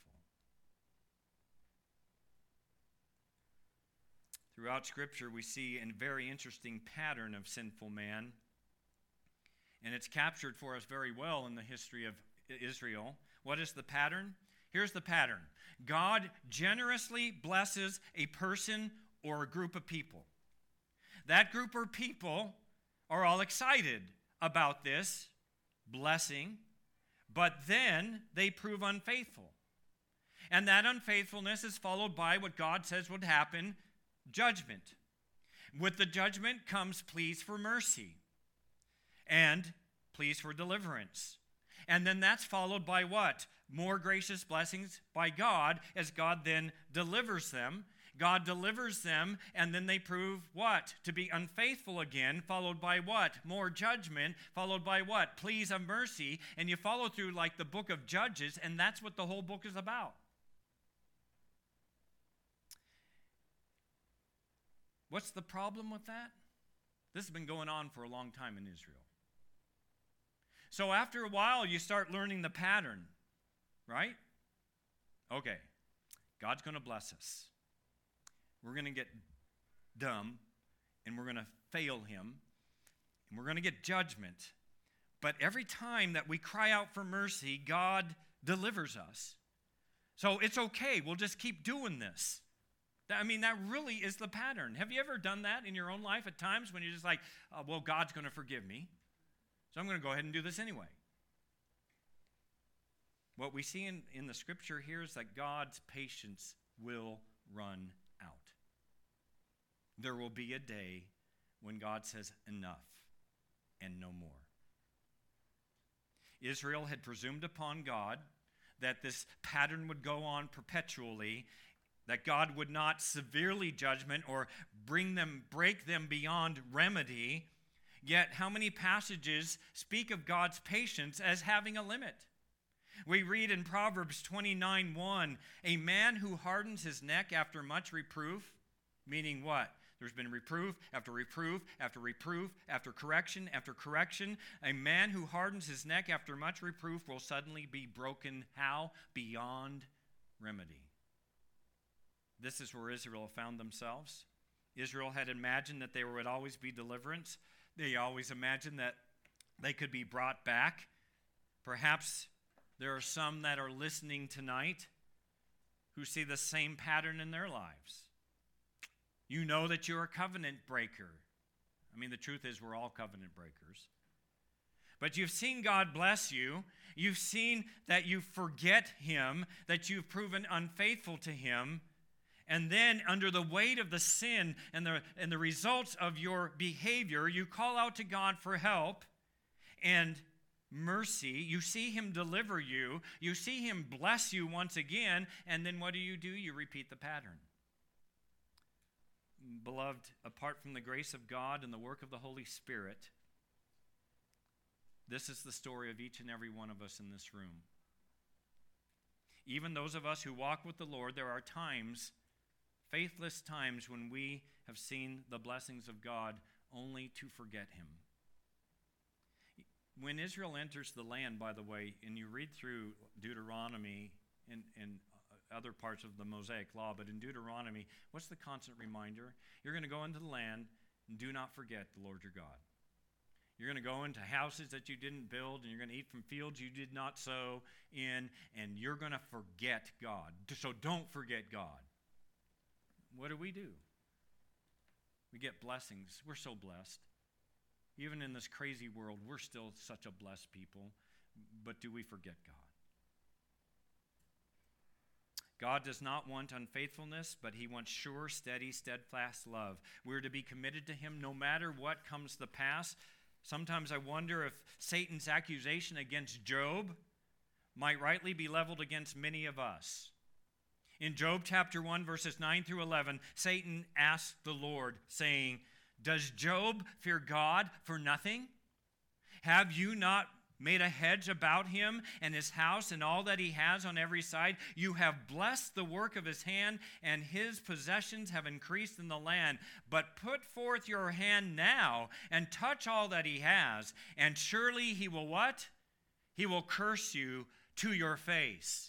[SPEAKER 1] Throughout Scripture, we see a very interesting pattern of sinful man, and it's captured for us very well in the history of Israel. What is the pattern? Here's the pattern. God generously blesses a person or a group of people. That group of people are all excited about this blessing, but then they prove unfaithful. And that unfaithfulness is followed by what God says would happen, judgment. With the judgment comes pleas for mercy and pleas for deliverance. And then that's followed by what? More gracious blessings by God as God then delivers them. God delivers them, and then they prove what? To be unfaithful again, followed by what? More judgment, followed by what? Pleas of mercy. And you follow through like the book of Judges, and that's what the whole book is about. What's the problem with that? This has been going on for a long time in Israel. So after a while, you start learning the pattern, right? Okay, God's going to bless us. We're going to get dumb, and we're going to fail him, and we're going to get judgment. But every time that we cry out for mercy, God delivers us. So it's okay. We'll just keep doing this. I mean, that really is the pattern. Have you ever done that in your own life at times when you're just like, well, God's going to forgive me, so I'm going to go ahead and do this anyway? What we see in the Scripture here is that God's patience will run out. There will be a day when God says enough and no more. Israel had presumed upon God that this pattern would go on perpetually, that God would not severely judgment or break them beyond remedy. Yet how many passages speak of God's patience as having a limit? We read in Proverbs 29:1, a man who hardens his neck after much reproof, meaning what? There's been reproof after reproof after reproof after correction after correction. A man who hardens his neck after much reproof will suddenly be broken. How? Beyond remedy. This is where Israel found themselves. Israel had imagined that there would always be deliverance. They always imagined that they could be brought back. Perhaps there are some that are listening tonight who see the same pattern in their lives. You know that you're a covenant breaker. I mean, the truth is we're all covenant breakers. But you've seen God bless you. You've seen that you forget him, that you've proven unfaithful to him. And then under the weight of the sin and the results of your behavior, you call out to God for help and mercy. You see him deliver you. You see him bless you once again. And then what do? You repeat the pattern. Beloved, apart from the grace of God and the work of the Holy Spirit, this is the story of each and every one of us in this room. Even those of us who walk with the Lord, there are times faithless times when we have seen the blessings of God only to forget him. When Israel enters the land, by the way, and you read through Deuteronomy and other parts of the Mosaic Law, but in Deuteronomy, what's the constant reminder? You're going to go into the land and do not forget the Lord your God. You're going to go into houses that you didn't build, and you're going to eat from fields you did not sow in, and you're going to forget God. So don't forget God. What do? We get blessings. We're so blessed. Even in this crazy world, we're still such a blessed people. But do we forget God? God does not want unfaithfulness, but he wants sure, steady, steadfast love. We're to be committed to him no matter what comes to pass. Sometimes I wonder if Satan's accusation against Job might rightly be leveled against many of us. In Job chapter 1, verses 9 through 11, Satan asked the Lord, saying, "Does Job fear God for nothing? Have you not made a hedge about him and his house and all that he has on every side? You have blessed the work of his hand, and his possessions have increased in the land. But put forth your hand now and touch all that he has, and surely he will" what? He will curse you to your face.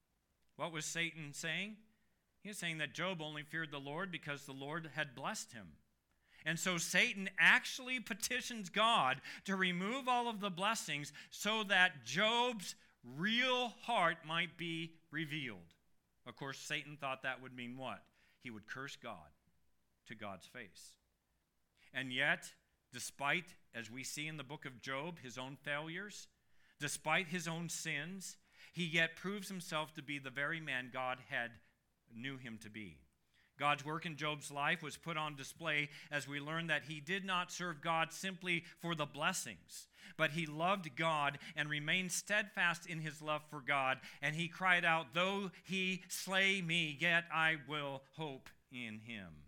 [SPEAKER 1] What was Satan saying? He was saying that Job only feared the Lord because the Lord had blessed him. And so Satan actually petitions God to remove all of the blessings so that Job's real heart might be revealed. Of course, Satan thought that would mean what? He would curse God to God's face. And yet, despite, as we see in the book of Job, his own failures, despite his own sins, he yet proves himself to be the very man God had knew him to be. God's work in Job's life was put on display as we learn that he did not serve God simply for the blessings, but he loved God and remained steadfast in his love for God. And he cried out, "Though he slay me, yet I will hope in him."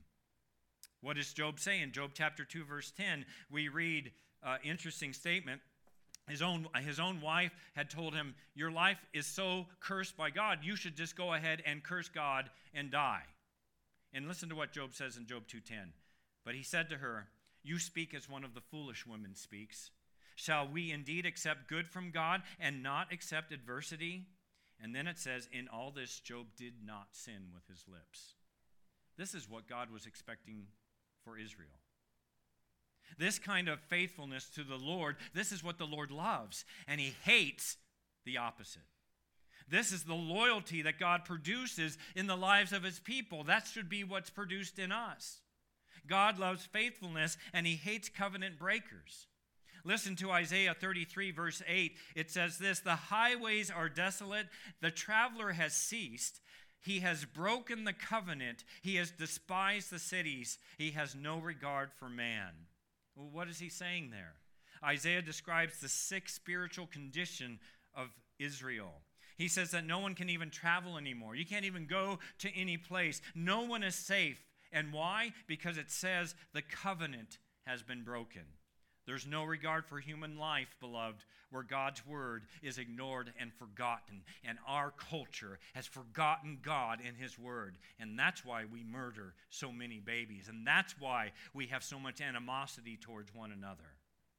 [SPEAKER 1] What does Job say? In Job chapter 2, verse 10, we read an interesting statement. His own wife had told him, "Your life is so cursed by God, you should just go ahead and curse God and die." And listen to what Job says in Job 2:10. But he said to her, "You speak as one of the foolish women speaks. Shall we indeed accept good from God and not accept adversity?" And then it says, "In all this, Job did not sin with his lips." This is what God was expecting for Israel. This kind of faithfulness to the Lord, this is what the Lord loves, and he hates the opposite. This is the loyalty that God produces in the lives of his people. That should be what's produced in us. God loves faithfulness, and he hates covenant breakers. Listen to Isaiah 33, verse 8. It says this, "The highways are desolate, the traveler has ceased. He has broken the covenant. He has despised the cities. He has no regard for man." Well, what is he saying there? Isaiah describes the sick spiritual condition of Israel. He says that no one can even travel anymore. You can't even go to any place. No one is safe. And why? Because it says the covenant has been broken. There's no regard for human life, beloved, where God's word is ignored and forgotten. And our culture has forgotten God and his word. And that's why we murder so many babies. And that's why we have so much animosity towards one another.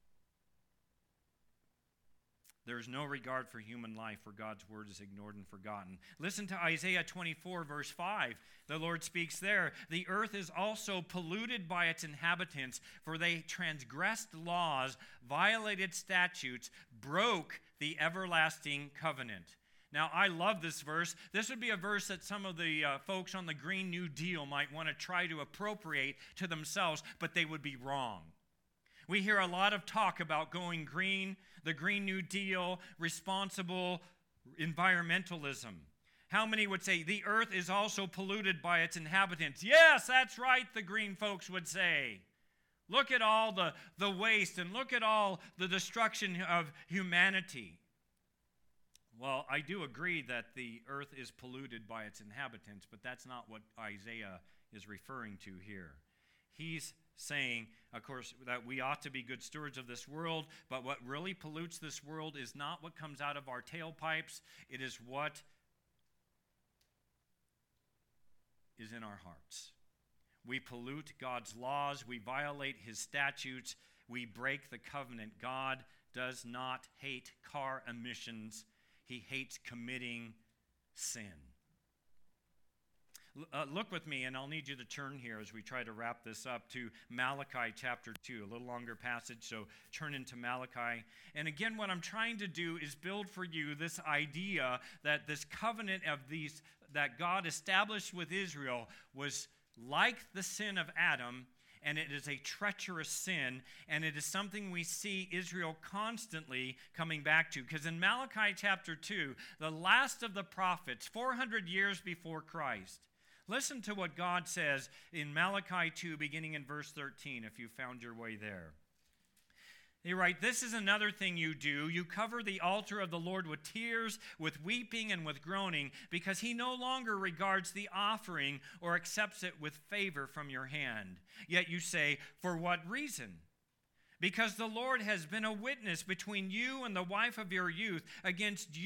[SPEAKER 1] There is no regard for human life where God's word is ignored and forgotten. Listen to Isaiah 24, verse 5. The Lord speaks there. "The earth is also polluted by its inhabitants, for they transgressed laws, violated statutes, broke the everlasting covenant." Now, I love this verse. This would be a verse that some of the folks on the Green New Deal might want to try to appropriate to themselves, but they would be wrong. We hear a lot of talk about going green, the Green New Deal, responsible environmentalism. How many would say the earth is also polluted by its inhabitants? Yes, that's right, the green folks would say. Look at all the waste and look at all the destruction of humanity. Well, I do agree that the earth is polluted by its inhabitants, but that's not what Isaiah is referring to here. He's saying, of course, that we ought to be good stewards of this world, but what really pollutes this world is not what comes out of our tailpipes. It is what is in our hearts. We pollute God's laws. We violate his statutes. We break the covenant. God does not hate car emissions. He hates committing sin. Look with me, and I'll need you to turn here as we try to wrap this up, to Malachi chapter 2, a little longer passage, so turn into Malachi. And again, what I'm trying to do is build for you this idea that this covenant that God established with Israel was like the sin of Adam, and it is a treacherous sin, and it is something we see Israel constantly coming back to. Because in Malachi chapter 2, the last of the prophets, 400 years before Christ, listen to what God says in Malachi 2, beginning in verse 13, if you found your way there. He writes, "This is another thing you do. You cover the altar of the Lord with tears, with weeping, and with groaning, because he no longer regards the offering or accepts it with favor from your hand. Yet you say, 'For what reason?' Because the Lord has been a witness between you and the wife of your youth, against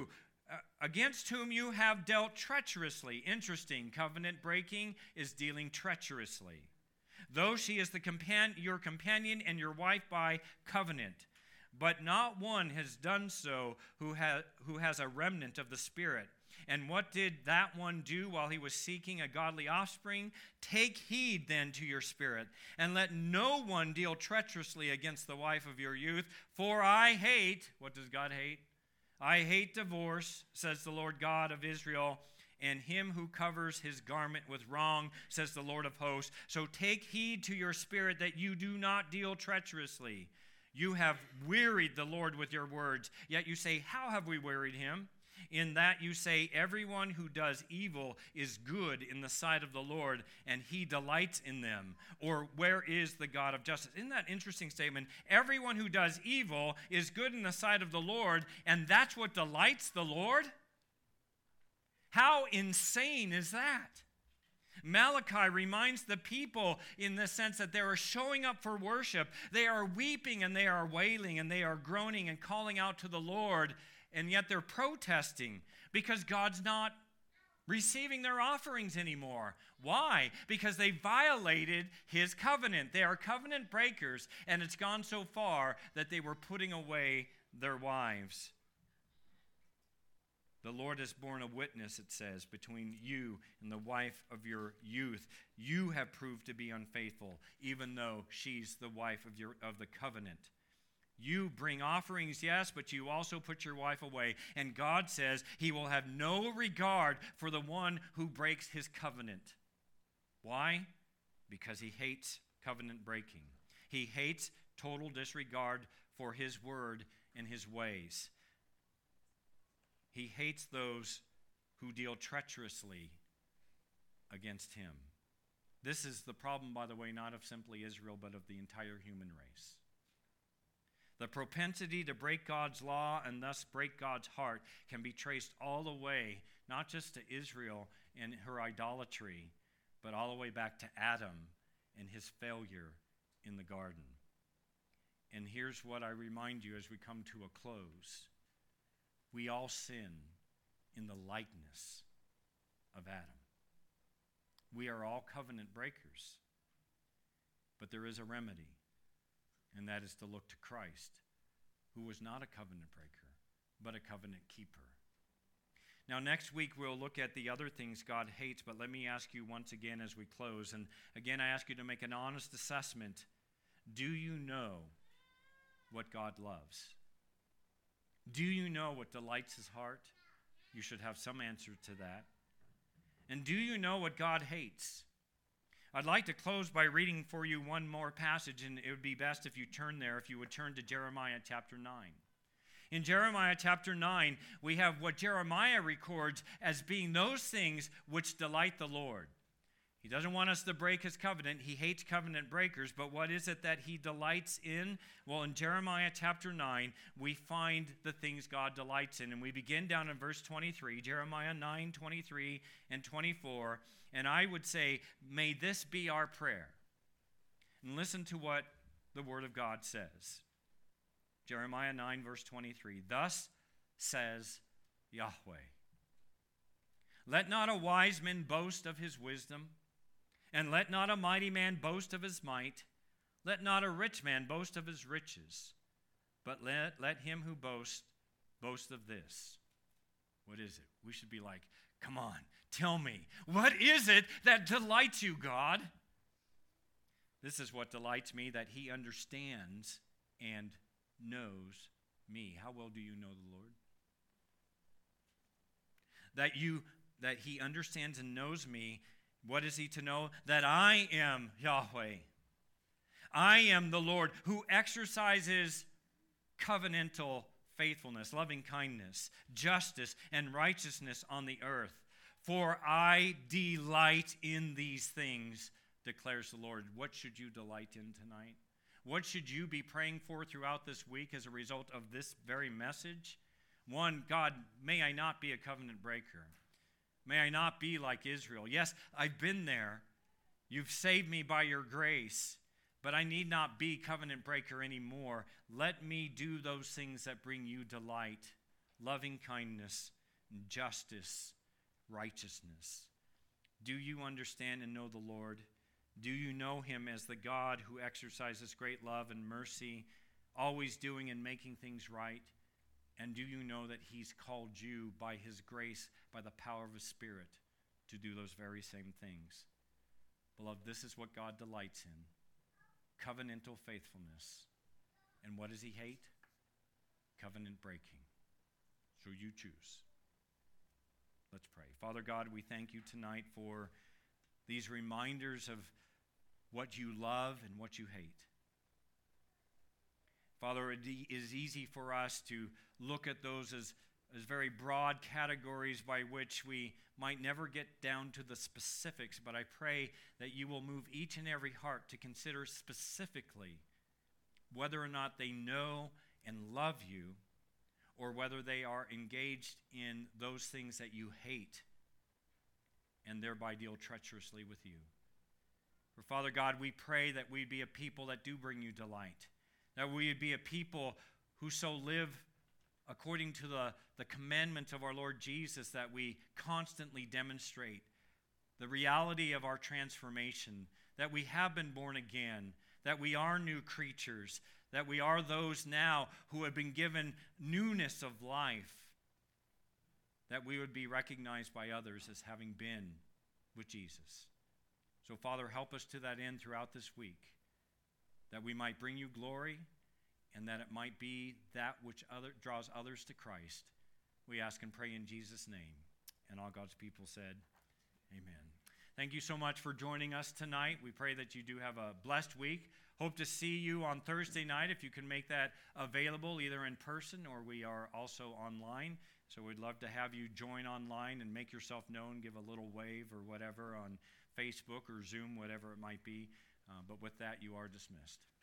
[SPEAKER 1] whom you have dealt treacherously." Interesting, covenant breaking is dealing treacherously. "Though she is your companion and your wife by covenant. But not one has done so who has a remnant of the Spirit. And what did that one do while he was seeking a godly offspring? Take heed then to your spirit, and let no one deal treacherously against the wife of your youth. For I hate," what does God hate? "I hate divorce, says the Lord God of Israel, and him who covers his garment with wrong, says the Lord of hosts. So take heed to your spirit that you do not deal treacherously. You have wearied the Lord with your words. Yet you say, 'How have we wearied him?' In that you say, 'Everyone who does evil is good in the sight of the Lord, and he delights in them.' Or, 'Where is the God of justice?'" Isn't that an interesting statement? Everyone who does evil is good in the sight of the Lord, and that's what delights the Lord? How insane is that? Malachi reminds the people in the sense that they are showing up for worship. They are weeping and they are wailing and they are groaning and calling out to the Lord, and yet they're protesting because God's not receiving their offerings anymore. Why? Because they violated his covenant. They are covenant breakers, and it's gone so far that they were putting away their wives. "The Lord has borne a witness," it says, "between you and the wife of your youth. You have proved to be unfaithful, even though she's the wife of the covenant. You bring offerings, yes, but you also put your wife away." And God says he will have no regard for the one who breaks his covenant. Why? Because he hates covenant breaking. He hates total disregard for his word and his ways. He hates those who deal treacherously against him. This is the problem, by the way, not of simply Israel, but of the entire human race. The propensity to break God's law and thus break God's heart can be traced all the way, not just to Israel and her idolatry, but all the way back to Adam and his failure in the garden. And here's what I remind you as we come to a close. We all sin in the likeness of Adam. We are all covenant breakers, but there is a remedy, and that is to look to Christ, who was not a covenant breaker, but a covenant keeper. Now, next week, we'll look at the other things God hates, but let me ask you once again as we close, and again, I ask you to make an honest assessment. Do you know what God loves? Do you know what delights his heart? You should have some answer to that. And do you know what God hates? I'd like to close by reading for you one more passage, and it would be best if you turn there, if you would turn to Jeremiah chapter 9. In Jeremiah chapter 9, we have what Jeremiah records as being those things which delight the Lord. He doesn't want us to break his covenant. He hates covenant breakers, but what is it that he delights in? Well, in Jeremiah chapter 9, we find the things God delights in. And we begin down in verse 23, Jeremiah 9, 23 and 24. And I would say, may this be our prayer. And listen to what the Word of God says. Jeremiah 9, verse 23. "Thus says Yahweh, Let not a wise man boast of his wisdom, and let not a mighty man boast of his might. Let not a rich man boast of his riches, but let him who boasts boast of this. What is it? We should be like, come on, tell me, what is it that delights you, God? This is what delights me, that he understands and knows me. How well do you know the Lord? That he understands and knows me. What is he to know? That I am Yahweh. I am the Lord who exercises covenantal faithfulness, loving kindness, justice, and righteousness on the earth. For I delight in these things, declares the Lord. What should you delight in tonight? What should you be praying for throughout this week as a result of this very message? One, God, may I not be a covenant breaker. May I not be like Israel. Yes, I've been there. You've saved me by your grace, but I need not be covenant breaker anymore. Let me do those things that bring you delight, loving kindness, justice, righteousness. Do you understand and know the Lord? Do you know him as the God who exercises great love and mercy, always doing and making things right? And do you know that he's called you by his grace, by the power of his Spirit, to do those very same things? Beloved, this is what God delights in, covenantal faithfulness. And what does he hate? Covenant breaking. So you choose. Let's pray. Father God, we thank you tonight for these reminders of what you love and what you hate. Father, it is easy for us to look at those as very broad categories by which we might never get down to the specifics, but I pray that you will move each and every heart to consider specifically whether or not they know and love you, or whether they are engaged in those things that you hate and thereby deal treacherously with you. For Father God, we pray that we'd be a people that do bring you delight, that we would be a people who so live according to the commandments of our Lord Jesus, that we constantly demonstrate the reality of our transformation, that we have been born again, that we are new creatures, that we are those now who have been given newness of life, that we would be recognized by others as having been with Jesus. So, Father, help us to that end throughout this week, that we might bring you glory, and that it might be that which draws others to Christ. We ask and pray in Jesus' name. And all God's people said, amen. Thank you so much for joining us tonight. We pray that you do have a blessed week. Hope to see you on Thursday night if you can make that available, either in person or we are also online. So we'd love to have you join online and make yourself known, give a little wave or whatever on Facebook or Zoom, whatever it might be. But with that, you are dismissed.